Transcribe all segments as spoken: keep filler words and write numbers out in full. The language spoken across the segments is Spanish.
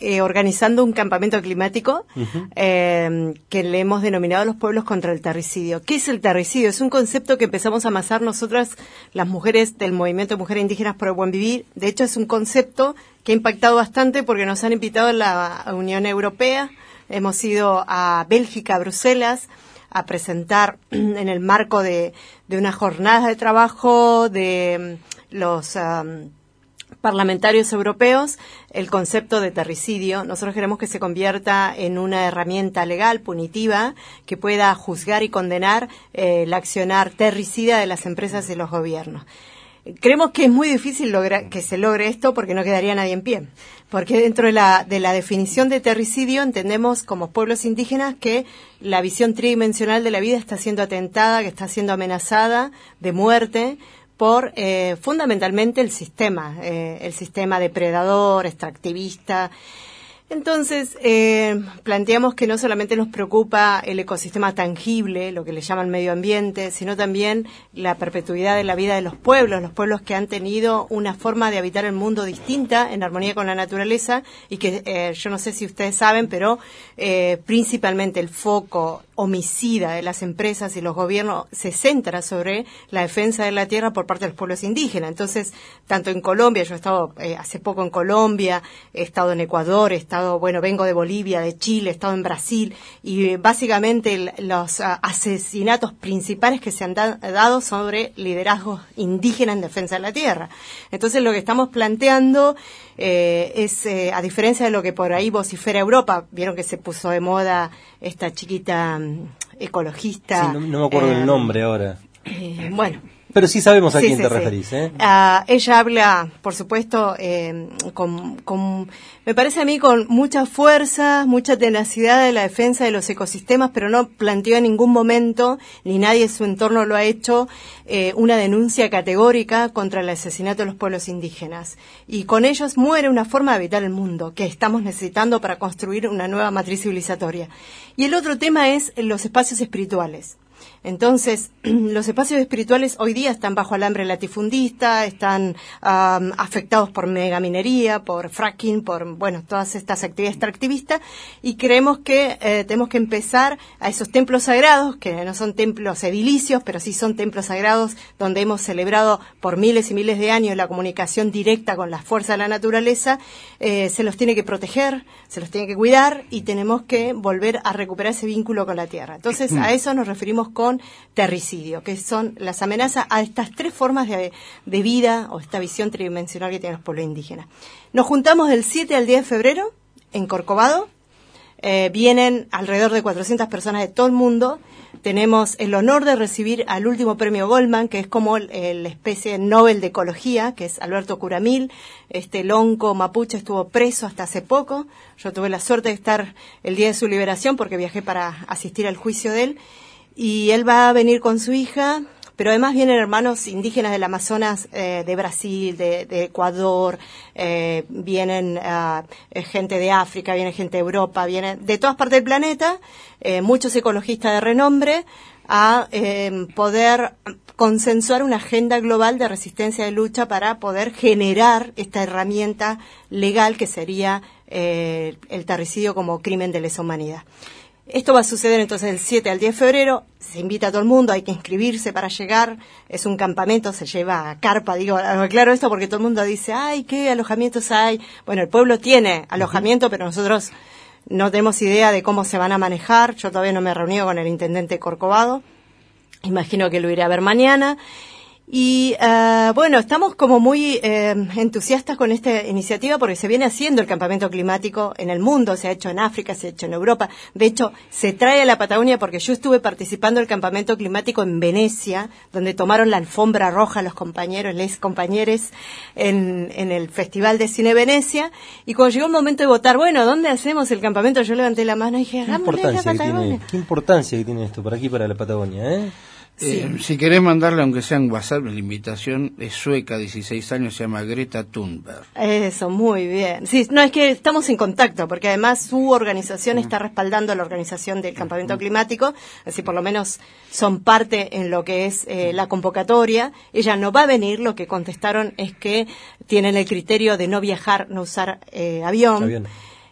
eh, organizando un campamento climático uh-huh. eh, que le hemos denominado Los Pueblos contra el Terricidio. ¿Qué es el terricidio? Es un concepto que empezamos a amasar nosotras, las mujeres del Movimiento de Mujeres Indígenas por el Buen Vivir. De hecho, es un concepto que ha impactado bastante porque nos han invitado a la Unión Europea. Hemos ido a Bélgica, a Bruselas, a presentar en el marco de, de una jornada de trabajo de los um, parlamentarios europeos el concepto de terricidio. Nosotros queremos que se convierta en una herramienta legal, punitiva, que pueda juzgar y condenar eh, el accionar terricida de las empresas y los gobiernos. Creemos que es muy difícil lograr que se logre esto porque no quedaría nadie en pie. Porque dentro de la, de la definición de terricidio entendemos como pueblos indígenas que la visión tridimensional de la vida está siendo atentada, que está siendo amenazada de muerte por eh, fundamentalmente el sistema, eh, el sistema depredador, extractivista. Entonces, eh, planteamos que no solamente nos preocupa el ecosistema tangible, lo que le llaman medio ambiente, sino también la perpetuidad de la vida de los pueblos, los pueblos que han tenido una forma de habitar el mundo distinta, en armonía con la naturaleza, y que eh, yo no sé si ustedes saben, pero eh, principalmente el foco homicida de las empresas y los gobiernos se centra sobre la defensa de la tierra por parte de los pueblos indígenas. Entonces, tanto en Colombia, yo he estado eh, hace poco en Colombia, he estado en Ecuador, he estado, bueno, vengo de Bolivia, de Chile, he estado en Brasil, y eh, básicamente el, los uh, asesinatos principales que se han da, dado sobre liderazgos indígenas en defensa de la tierra. Entonces, lo que estamos planteando eh, es, eh, a diferencia de lo que por ahí vocifera Europa, vieron que se puso de moda esta chiquita um, ecologista. Sí, no, no me acuerdo eh, el nombre ahora. Eh, bueno. Pero sí sabemos a sí, quién sí, te sí. referís, ¿eh? Uh, ella habla, por supuesto, eh, con, con, me parece a mí con mucha fuerza, mucha tenacidad de la defensa de los ecosistemas, pero no planteó en ningún momento, ni nadie en su entorno lo ha hecho, eh, una denuncia categórica contra el asesinato de los pueblos indígenas. Y con ellos muere una forma de habitar el mundo que estamos necesitando para construir una nueva matriz civilizatoria. Y el otro tema es los espacios espirituales. Entonces, los espacios espirituales hoy día están bajo alambre latifundista, están um, afectados por megaminería, por fracking, por, bueno, todas estas actividades extractivistas, y creemos que eh, tenemos que empezar a esos templos sagrados, que no son templos edilicios, pero sí son templos sagrados donde hemos celebrado por miles y miles de años la comunicación directa con las fuerzas de la naturaleza, eh, se los tiene que proteger, se los tiene que cuidar, y tenemos que volver a recuperar ese vínculo con la tierra. Entonces, a eso nos referimos con terricidio, que son las amenazas a estas tres formas de, de vida o esta visión tridimensional que tienen los pueblos indígenas. Nos juntamos del siete al diez de febrero en Corcovado. Eh, vienen alrededor de cuatrocientas personas de todo el mundo. Tenemos el honor de recibir al último premio Goldman, que es como el, el especie Nobel de Ecología, que es Alberto Curamil. Este lonco mapuche estuvo preso hasta hace poco. Yo tuve la suerte de estar el día de su liberación porque viajé para asistir al juicio de él. Y él va a venir con su hija, pero además vienen hermanos indígenas del Amazonas, eh, de Brasil, de, de Ecuador, eh, vienen uh, gente de África, viene gente de Europa, vienen de todas partes del planeta, eh, muchos ecologistas de renombre, a eh, poder consensuar una agenda global de resistencia y lucha para poder generar esta herramienta legal que sería eh, el terricidio como crimen de lesa humanidad. Esto va a suceder entonces del siete al diez de febrero, se invita a todo el mundo, hay que inscribirse para llegar, es un campamento, se lleva carpa, digo, aclaro esto porque todo el mundo dice, ay, ¿qué alojamientos hay? Bueno, el pueblo tiene alojamiento, pero nosotros no tenemos idea de cómo se van a manejar, yo todavía no me he reunido con el intendente Corcovado, imagino que lo iré a ver mañana. Y uh, bueno, estamos como muy eh, entusiastas con esta iniciativa porque se viene haciendo el campamento climático en el mundo, se ha hecho en África, se ha hecho en Europa. De hecho, se trae a la Patagonia porque yo estuve participando del campamento climático en Venecia, donde tomaron la alfombra roja los compañeros, les compañeros, en, en el Festival de Cine Venecia. Y cuando llegó el momento de votar, bueno, ¿dónde hacemos el campamento? Yo levanté la mano y dije, hagámosle en la Patagonia. Qué importancia que tiene esto por aquí para la Patagonia, ¿eh? Sí. Eh, si querés mandarle, aunque sea en WhatsApp, la invitación es sueca, dieciséis años, se llama Greta Thunberg. Eso, muy bien. Sí, no, es que estamos en contacto, porque además su organización está respaldando la organización del campamento climático, así por lo menos son parte en lo que es eh, la convocatoria. Ella no va a venir, lo que contestaron es que tienen el criterio de no viajar, no usar eh, avión. Avión.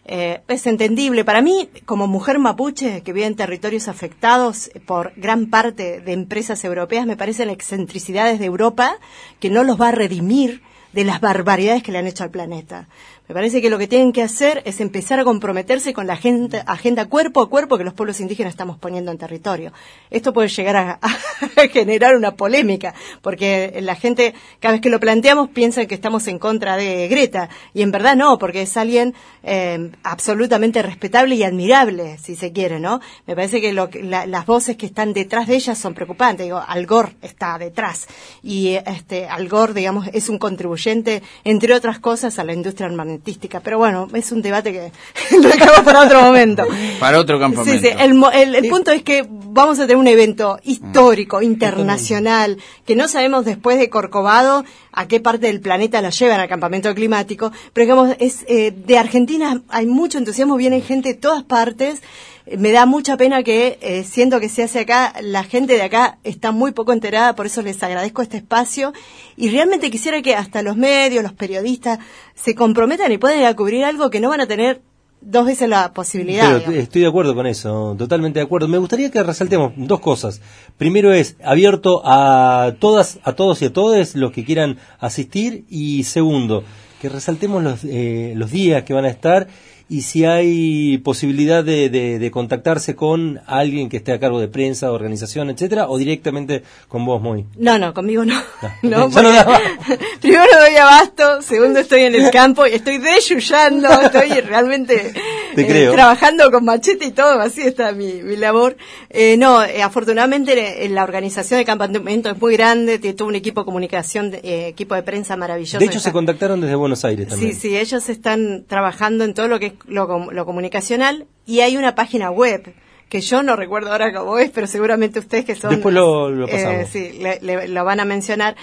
Eh, es entendible. Para mí, como mujer mapuche que vive en territorios afectados por gran parte de empresas europeas, me parecen excentricidades de Europa que no los va a redimir de las barbaridades que le han hecho al planeta. Me parece que lo que tienen que hacer es empezar a comprometerse con la agenda, agenda cuerpo a cuerpo que los pueblos indígenas estamos poniendo en territorio. Esto puede llegar a, a generar una polémica, porque la gente, cada vez que lo planteamos, piensa que estamos en contra de Greta, y en verdad no, porque es alguien eh, absolutamente respetable y admirable, si se quiere, ¿no? Me parece que lo, la, las voces que están detrás de ella son preocupantes. Digo, Al Gore está detrás, y este Al Gore, digamos, es un contribuyente, entre otras cosas, a la industria armamentística. Pero bueno, es un debate que lo dejamos para otro momento. Para otro campamento. Sí, sí. El, el, el punto es que vamos a tener un evento histórico, mm. internacional, que no sabemos después de Corcovado a qué parte del planeta lo llevan al campamento climático, pero digamos, es eh, de Argentina hay mucho entusiasmo, viene gente de todas partes. Me da mucha pena que, eh, siento que se hace acá, la gente de acá está muy poco enterada, por eso les agradezco este espacio, y realmente quisiera que hasta los medios, los periodistas, se comprometan y puedan ir a cubrir algo que no van a tener dos veces la posibilidad. Pero estoy de acuerdo con eso, totalmente de acuerdo. Me gustaría que resaltemos dos cosas. Primero es abierto a todas, a todos y a todes los que quieran asistir, y segundo, que resaltemos los, eh, los días que van a estar, y si hay posibilidad de, de, de contactarse con alguien que esté a cargo de prensa, organización, etcétera, o directamente con vos, Moy. No, no, conmigo no. No, no, no daba. Primero no doy abasto, segundo estoy en el campo y estoy deyuyando, estoy realmente Te eh, creo. trabajando con machete y todo, así está mi, mi labor. Eh, no, eh, afortunadamente eh, la organización del campamento es muy grande, tiene todo un equipo de comunicación, de, eh, equipo de prensa maravilloso. De hecho, está. se contactaron desde Buenos Aires también. Sí, sí, ellos están trabajando en todo lo que es lo, lo comunicacional, y hay una página web que yo no recuerdo ahora cómo es, pero seguramente ustedes que son... Después lo, lo pasamos. Eh, sí, le, le, lo van a mencionar.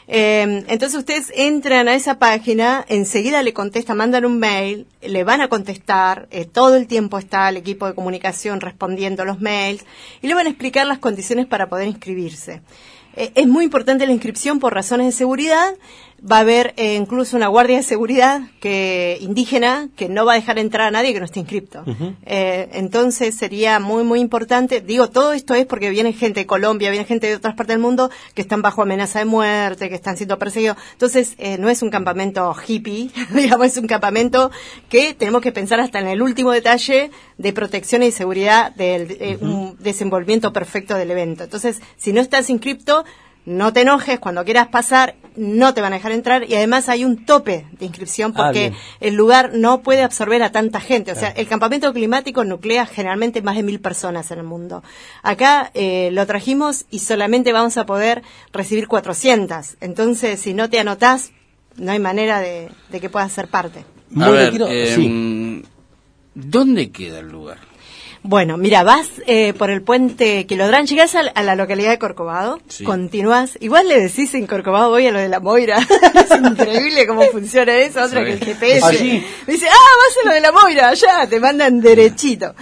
Eh, entonces ustedes entran a esa página, enseguida le contestan, mandan un mail, le van a contestar, eh, todo el tiempo está el equipo de comunicación respondiendo los mails, y le van a explicar las condiciones para poder inscribirse. Eh, es muy importante la inscripción por razones de seguridad. Va a haber eh, incluso una guardia de seguridad que indígena que no va a dejar entrar a nadie que no esté inscripto. Uh-huh. Eh, entonces sería muy, muy importante. Digo, todo esto es porque viene gente de Colombia, viene gente de otras partes del mundo que están bajo amenaza de muerte, que están siendo perseguidos. Entonces, eh, no es un campamento hippie, digamos, es un campamento que tenemos que pensar hasta en el último detalle de protección y seguridad del eh, uh-huh. un desenvolvimiento perfecto del evento. Entonces, si no estás inscripto, no te enojes, cuando quieras pasar no te van a dejar entrar, y además hay un tope de inscripción porque ah, el lugar no puede absorber a tanta gente. O sea, el campamento climático nuclea generalmente más de mil personas en el mundo. Acá eh, lo trajimos y solamente vamos a poder recibir cuatrocientas. Entonces, si no te anotás, no hay manera de, de que puedas ser parte. A ver, quiero... eh, sí. ¿Dónde queda el lugar? Bueno, mira, vas eh, por el puente Quilodrán, llegás a la, a la localidad de Corcovado, sí. Continúas, igual le decís en Corcovado voy a lo de la Moira, es increíble cómo funciona eso, otra sí. que el G P S. Allí. Me dice, ah, vas a lo de la Moira, allá, te mandan derechito.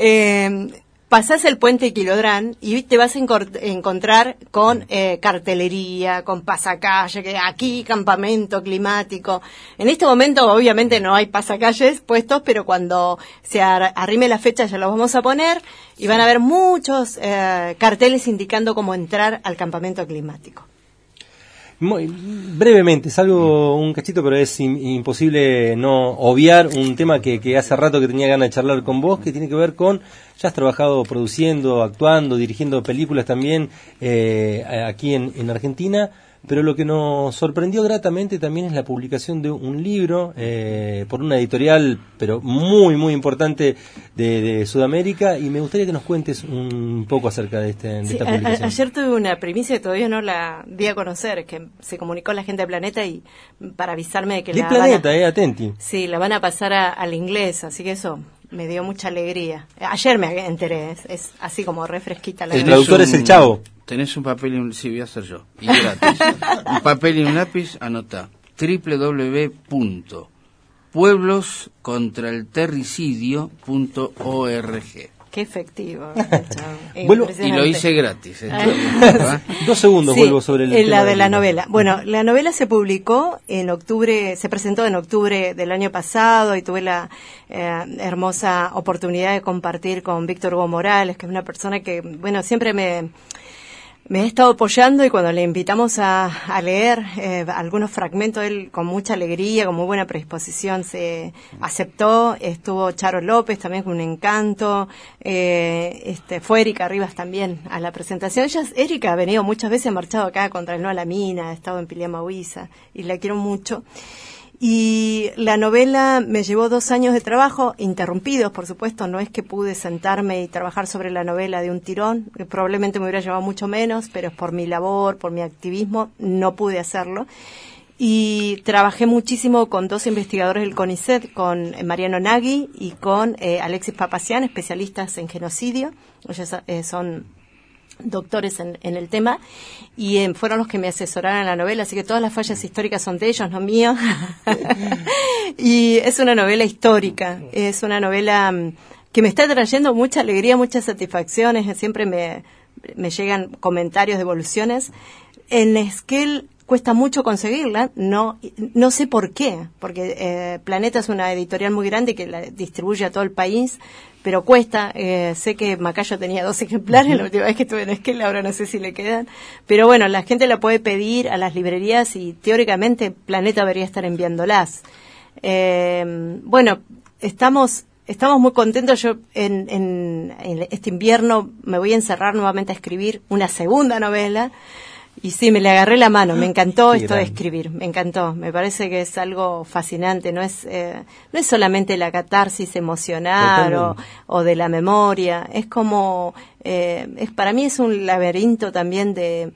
Eh, pasás el puente Quilodrán y te vas a encor- encontrar con eh, cartelería, con pasacalle, que aquí campamento climático. En este momento obviamente no hay pasacalles puestos, pero cuando se ar- arrime la fecha ya los vamos a poner y van a haber muchos eh, carteles indicando cómo entrar al campamento climático. Muy, brevemente, salgo un cachito, pero es in, imposible no obviar un tema que, que hace rato que tenía ganas de charlar con vos, que tiene que ver con, ya has trabajado produciendo, actuando, dirigiendo películas también eh, aquí en, en Argentina, pero lo que nos sorprendió gratamente también es la publicación de un libro eh, por una editorial, pero muy, muy importante de, de Sudamérica, y me gustaría que nos cuentes un poco acerca de, este, de sí, esta publicación. A, ayer tuve una primicia que todavía no la di a conocer, que se comunicó la gente de Planeta y para avisarme de que de la Planeta, van a, eh, atenti. Sí, la van a pasar a, al inglés, así que eso me dio mucha alegría. Ayer me enteré, es, es así como refresquita la El traductor es el Chavo. Tenés un papel y un... Sí, voy a hacer yo. Y gratis. Un papel y un lápiz, anotá. doble u doble u doble u punto pueblos contra el terricidio punto org. Qué efectivo. Vuelvo, y lo hice gratis. ¿eh? Dos segundos sí, vuelvo sobre el eh, la tema de la libro. novela. Bueno, la novela se publicó en octubre, se presentó en octubre del año pasado y tuve la eh, hermosa oportunidad de compartir con Víctor Hugo Morales, que es una persona que, bueno, siempre me... Me he estado apoyando y cuando le invitamos a, a leer eh, algunos fragmentos, él con mucha alegría, con muy buena predisposición se aceptó. Estuvo Charo López también con un encanto. Eh, este, fue Erika Rivas también a la presentación. Ella, Erika ha venido muchas veces, ha marchado acá contra el No a la Mina, ha estado en Piliama Huiza y la quiero mucho. Y la novela me llevó dos años de trabajo, interrumpidos, por supuesto, no es que pude sentarme y trabajar sobre la novela de un tirón, que probablemente me hubiera llevado mucho menos, pero por mi labor, por mi activismo, no pude hacerlo. Y trabajé muchísimo con dos investigadores del CONICET, con Mariano Nagui y con eh, Alexis Papazian, especialistas en genocidio. Ellos eh, son doctores en, en el tema y eh, fueron los que me asesoraron en la novela, así que todas las fallas históricas son de ellos, no mías. Y es una novela histórica, es una novela um, que me está trayendo mucha alegría, muchas satisfacciones, siempre me, me llegan comentarios, devoluciones. En Esquel cuesta mucho conseguirla, no no sé por qué, porque eh, Planeta es una editorial muy grande que la distribuye a todo el país, pero cuesta. Eh, sé que Macayo tenía dos ejemplares la última vez que estuve en Esquel, ahora no sé si le quedan, pero bueno, la gente la puede pedir a las librerías y teóricamente Planeta debería estar enviándolas. Eh, bueno, estamos estamos muy contentos. Yo en, en, en este invierno me voy a encerrar nuevamente a escribir una segunda novela. Y sí, me le agarré la mano, me encantó Qué esto de grande. escribir, me encantó, me parece que es algo fascinante, no es eh, no es solamente la catarsis emocional o, o de la memoria, es como, eh, es para mí es un laberinto también de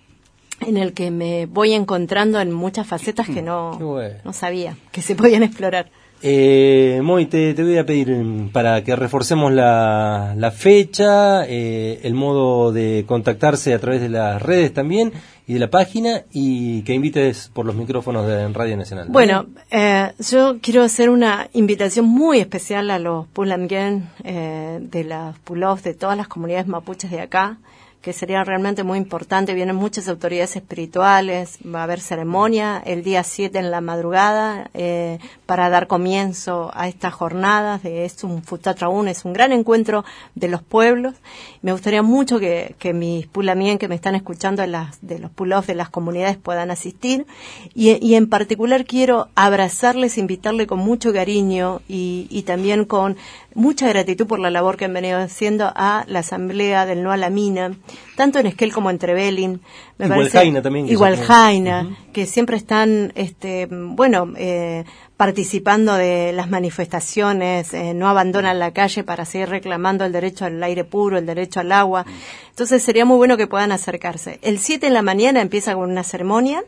en el que me voy encontrando en muchas facetas que no, Qué bueno. no sabía que se podían explorar. Eh, Moy, te, te voy a pedir mm, para que reforcemos la, la fecha, eh, el modo de contactarse a través de las redes también y de la página, y que invites por los micrófonos de Radio Nacional. Bueno, eh, yo quiero hacer una invitación muy especial a los Pulangen eh, de las Pulovs de todas las comunidades mapuches de acá, que sería realmente muy importante. Vienen muchas autoridades espirituales, va a haber ceremonia el día siete en la madrugada eh, para dar comienzo a estas jornadas. De, es un Futatraún, es un gran encuentro de los pueblos. Me gustaría mucho que, que mis Pulamien que me están escuchando de, las, de los Pulovs de las comunidades puedan asistir. Y, y en particular quiero abrazarles, invitarles con mucho cariño y, y también con mucha gratitud por la labor que han venido haciendo a la Asamblea del No a la Mina, tanto en Esquel como en Trevelin. Me Igual parece, Jaina también. Igual Jaina, uh-huh. que siempre están, este, bueno, eh, participando de las manifestaciones, eh, no abandonan la calle para seguir reclamando el derecho al aire puro, el derecho al agua. Entonces sería muy bueno que puedan acercarse. El siete en la mañana empieza con una ceremonia.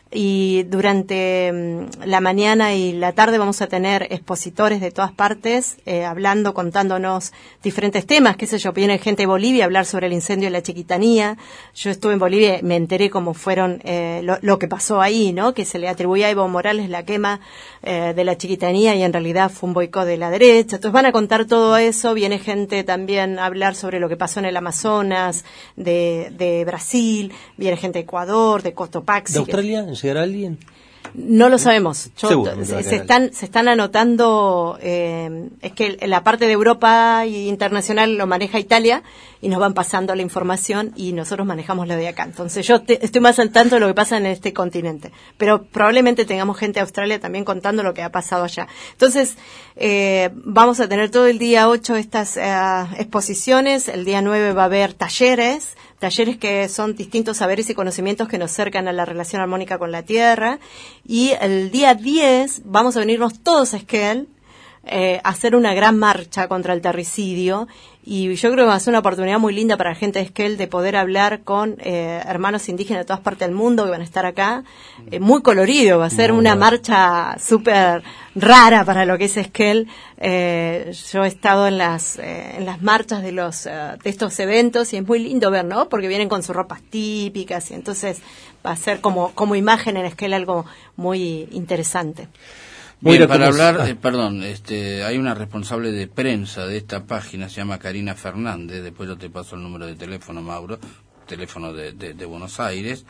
Y durante mm, la mañana y la tarde vamos a tener expositores de todas partes eh, hablando, contándonos diferentes temas, qué sé yo, viene gente de Bolivia a hablar sobre el incendio de la Chiquitanía. Yo estuve en Bolivia y me enteré cómo fueron eh, lo, lo que pasó ahí, ¿no? Que se le atribuía a Evo Morales la quema eh, de la Chiquitanía y en realidad fue un boicot de la derecha. Entonces van a contar todo eso. Viene gente también a hablar sobre lo que pasó en el Amazonas, de, de Brasil, viene gente de Ecuador, de Cotopaxi. ¿De Australia? ¿Llegará alguien? No lo sabemos. Yo, Seguro, se, no se están se están anotando. Eh, es que en la parte de Europa y internacional lo maneja Italia y nos van pasando la información y nosotros manejamos la de acá. Entonces yo te, estoy más al tanto de lo que pasa en este continente, pero probablemente tengamos gente de Australia también contando lo que ha pasado allá. Entonces eh, vamos a tener todo el día ocho estas eh, exposiciones. El día nueve va a haber talleres. Talleres que son distintos saberes y conocimientos que nos acercan a la relación armónica con la tierra. Y el día diez vamos a venirnos todos a Esquel eh, a hacer una gran marcha contra el terricidio. Y yo creo que va a ser una oportunidad muy linda para la gente de Esquel de poder hablar con eh, hermanos indígenas de todas partes del mundo que van a estar acá. Eh, muy colorido, va a ser muy una bueno. marcha súper rara para lo que es Esquel. Eh, yo he estado en las eh, en las marchas de los eh, de estos eventos y es muy lindo ver, ¿no? Porque vienen con sus ropas típicas y entonces va a ser como como imagen en Esquel algo muy interesante. Bien, para hablar, eh, perdón, este, hay una responsable de prensa de esta página, se llama Karina Fernández, después yo te paso el número de teléfono, Mauro, teléfono de, de, de Buenos Aires.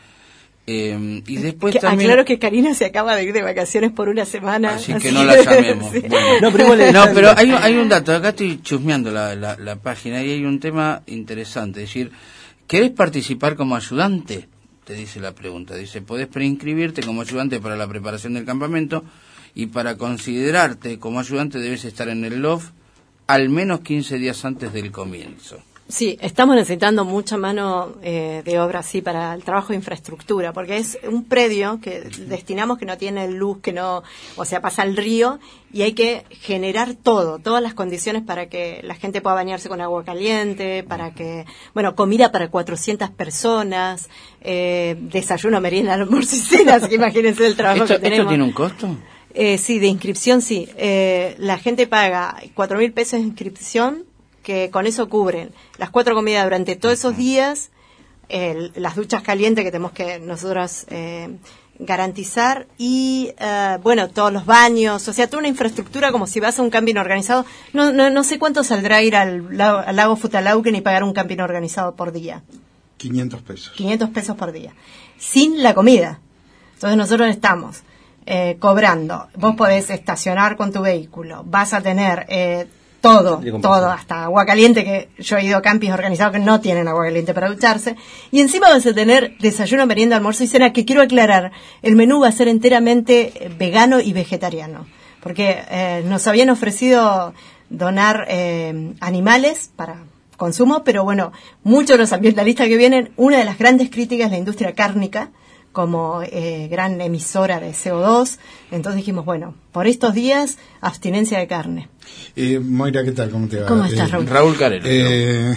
Eh, y después que, también... Aclaro que Karina se acaba de ir de vacaciones por una semana. Así, así que no la llamemos. Sí. Bueno. No, pero, igual no, pero hay, hay un dato, acá estoy chusmeando la, la, la página y hay un tema interesante, es decir, ¿querés participar como ayudante? Te dice la pregunta, dice, podés preinscribirte como ayudante para la preparación del campamento y para considerarte como ayudante debes estar en el L O F al menos quince días antes del comienzo. Sí, estamos necesitando mucha mano eh, de obra, sí, para el trabajo de infraestructura, porque es un predio que destinamos que no tiene luz, que no, o sea, pasa el río y hay que generar todo, todas las condiciones para que la gente pueda bañarse con agua caliente, para que, bueno, comida para cuatrocientas personas, eh, desayuno, merienda, almuerzo y cena, así que imagínense el trabajo ¿Esto, que tenemos. ¿Esto tiene un costo? Eh, sí, de inscripción, sí. Eh, la gente paga cuatro mil pesos de inscripción, que con eso cubren las cuatro comidas durante todos esos días, el, las duchas calientes que tenemos que nosotros eh, garantizar y, eh, bueno, todos los baños, o sea, toda una infraestructura como si vas a un camping organizado. No, no, no sé cuánto saldrá ir al, lago, al lago Futalauquen y pagar un camping organizado por día. quinientos pesos. quinientos pesos por día. Sin la comida. Entonces nosotros estamos eh, cobrando. Vos podés estacionar con tu vehículo. Vas a tener... Eh, Todo, todo, hasta agua caliente, que yo he ido a campings organizados que no tienen agua caliente para ducharse. Y encima vas a tener desayuno, merienda, almuerzo y cena, que quiero aclarar, el menú va a ser enteramente vegano y vegetariano. Porque eh, nos habían ofrecido donar eh, animales para consumo, pero bueno, muchos de los ambientalistas que vienen, una de las grandes críticas es la industria cárnica, como eh, gran emisora de C O dos. Entonces dijimos, bueno, por estos días, abstinencia de carne. Eh, Moira, ¿qué tal? ¿Cómo te va? ¿Cómo estás, eh, Raúl? Raúl Carero. Eh,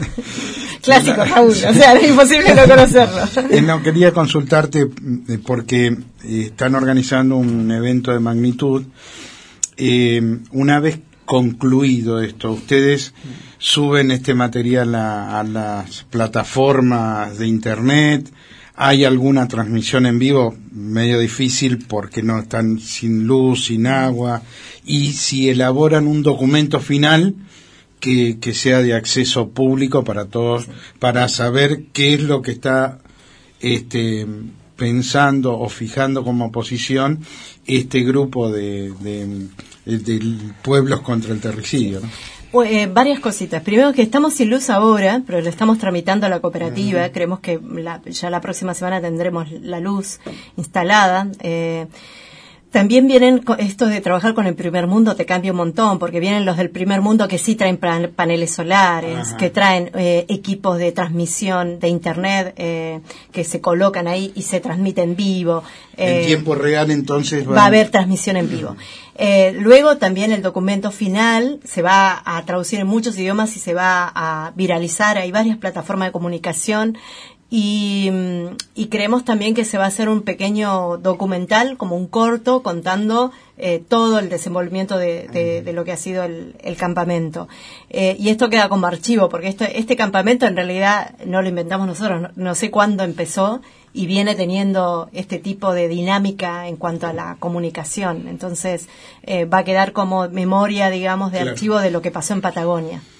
Clásico, Raúl, o sea, es imposible no conocerlo. Eh, no, quería consultarte eh, porque eh, están organizando un evento de magnitud. Eh, una vez concluido esto, ustedes suben este material a, a las plataformas de internet. ¿Hay alguna transmisión en vivo? Medio difícil porque no están sin luz, sin agua. Y si elaboran un documento final que, que sea de acceso público para todos, para saber qué es lo que está este, pensando o fijando como posición este grupo de, de, de, de pueblos contra el terricidio, ¿no? Eh, varias cositas. Primero que estamos sin luz ahora, pero lo estamos tramitando a la cooperativa. Uh-huh. Creemos que la, ya la próxima semana tendremos la luz instalada. Eh, También vienen estos de trabajar con el primer mundo, te cambia un montón, porque vienen los del primer mundo que sí traen pan, paneles solares, Ajá. que traen eh, equipos de transmisión de internet eh, que se colocan ahí y se transmite en vivo. Eh, en tiempo real, entonces van... va a haber transmisión en vivo. Eh, luego también el documento final se va a traducir en muchos idiomas y se va a viralizar. Hay varias plataformas de comunicación. Y, y creemos también que se va a hacer un pequeño documental, como un corto, contando eh, todo el desenvolvimiento de, de, de lo que ha sido el, el campamento. Eh, y esto queda como archivo, porque esto, este campamento en realidad no lo inventamos nosotros, no, no sé cuándo empezó, y viene teniendo este tipo de dinámica en cuanto a la comunicación. Entonces eh, va a quedar como memoria, digamos, de claro. archivo de lo que pasó en Patagonia.